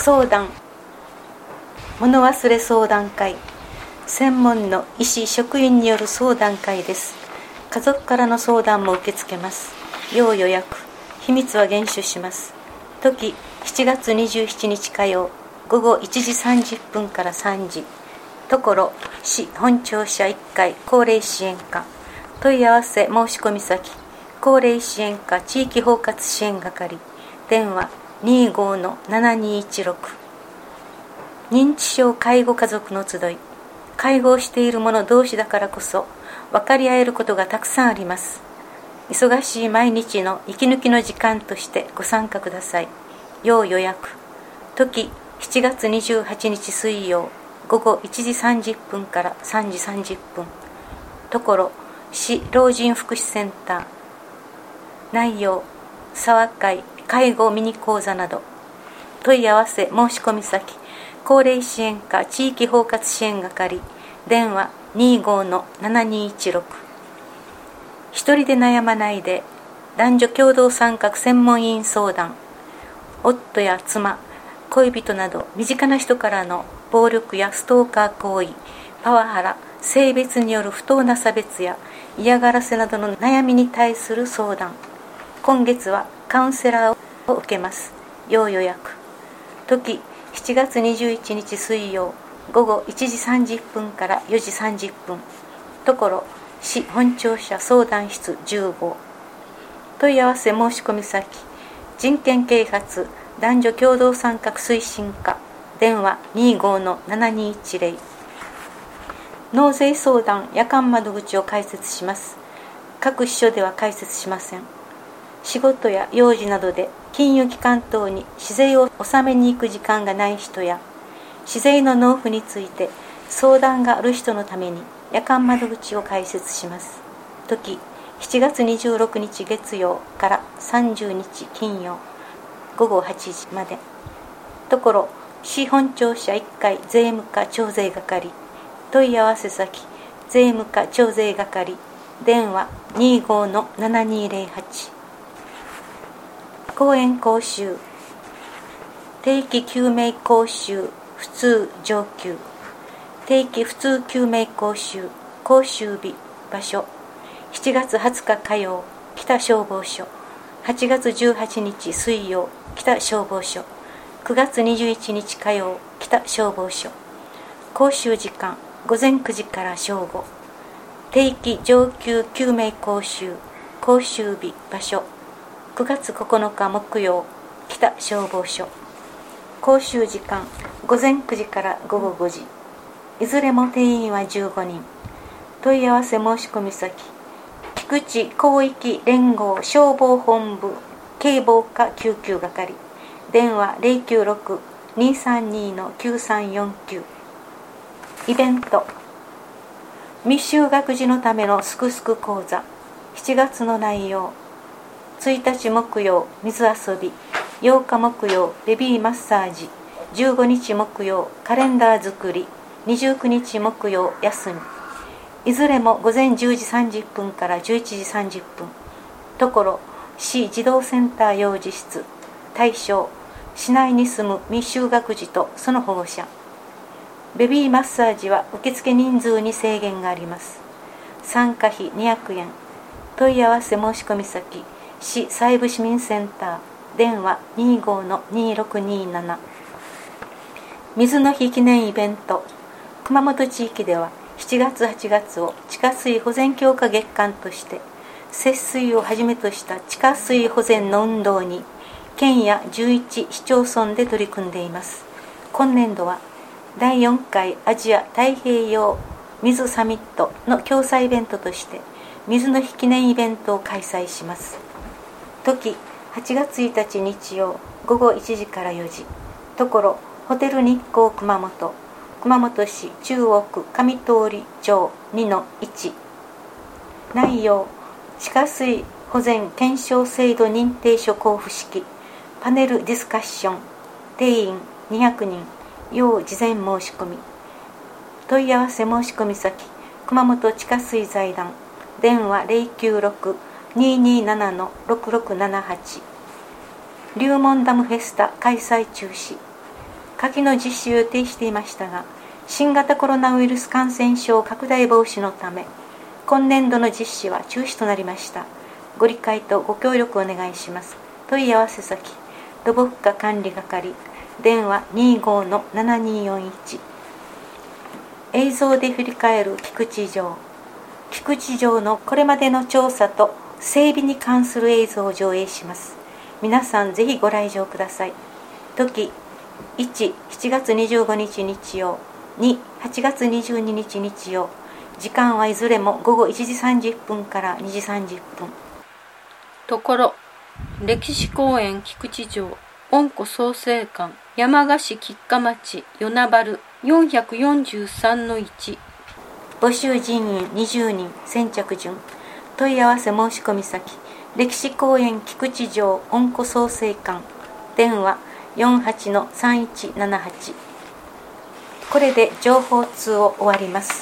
相談物忘れ相談会、専門の医師職員による相談会です。家族からの相談も受け付けます。要予約、秘密は厳守します。時7月27日火曜午後1時30分から3時、ところ市本庁舎1階高齢支援課、問い合わせ申し込み先高齢支援課地域包括支援係、電話 25-7216。 認知症介護家族の集い、介護をしている者同士だからこそ分かり合えることがたくさんあります。忙しい毎日の息抜きの時間としてご参加ください。要予約。時7月28日水曜午後1時30分から3時30分、ところ市老人福祉センター。内容沢会介護ミニ講座など。問い合わせ申し込み先高齢支援課地域包括支援係、電話 25-7216。 一人で悩まないで、男女共同参画専門委員相談。夫や妻、恋人など身近な人からの暴力やストーカー行為、パワハラ、性別による不当な差別や嫌がらせなどの悩みに対する相談。今月はカウンセラーを受けます。要予約。時7月21日水曜午後1時30分から4時30分、ところ市本庁舎相談室15。問い合わせ申し込み先人権啓発男女共同参画推進課、電話 25-7210。 納税相談夜間窓口を開設します。各支所では開設しません。仕事や用事などで金融機関等に私税を納めに行く時間がない人や、私税の納付について相談がある人のために夜間窓口を開設します。時7月26日月曜から30日金曜午後8時まで。ところ市本庁舎1階税務課徴税係。問い合わせ先税務課徴税係、電話 25-7208。 講演講習定期救命講習普通上級、定期普通救命講習講習日場所7月20日火曜北消防署、8月18日水曜北消防署、9月21日火曜北消防署。講習時間午前9時から正午。定期上級救命講習講習日場所9月9日木曜北消防署。講習時間午前9時から午後5時。いずれも定員は15人。問い合わせ申し込み先菊池広域連合消防本部警防課救急係、電話 096-232-9349。 イベント未就学児のためのすくすく講座。7月の内容1日木曜水遊び、8日木曜ベビーマッサージ、15日木曜カレンダー作り、29日木曜休み。いずれも午前10時30分から11時30分。ところ市児童センター幼児室。対象市内に住む未就学児とその保護者。ベビーマッサージは受付人数に制限があります。参加費200円。問い合わせ申し込み先市西部市民センター、電話 25-2627。 水の日記念イベント。熊本地域では7月8月を地下水保全強化月間として、節水をはじめとした地下水保全の運動に県や11市町村で取り組んでいます。今年度は第4回アジア太平洋水サミットの共催イベントとして水の日記念イベントを開催します。時8月1日日曜午後1時から4時。ところホテル日光熊本、熊本市中央区上通町 2-1。 内容地下水保全検証制度認定書交付式パネルディスカッション。定員200人。要事前申し込み。問い合わせ申し込み先熊本地下水財団、電話 096-227-6678。龍門ダムフェスタ開催中止。 夏季の実施を予定していましたが、新型コロナウイルス感染症拡大防止のため今年度の実施は中止となりました。ご理解とご協力お願いします。問い合わせ先土木課管理係電話 25-7241。 映像で振り返る菊池城。菊池城のこれまでの調査と整備に関する映像を上映します。皆さんぜひご来場ください。時1、7月25日日曜、2、8月22日日曜。時間はいずれも午後1時30分から2時30分。 ところ、歴史公園菊池城恩湖創成館山鹿市吉賀町与那原 443-1。 募集人員20人、先着順。問い合わせ申し込み先歴史公園菊池城恩湖創成館電話 48-3178。 これで情報通を終わります。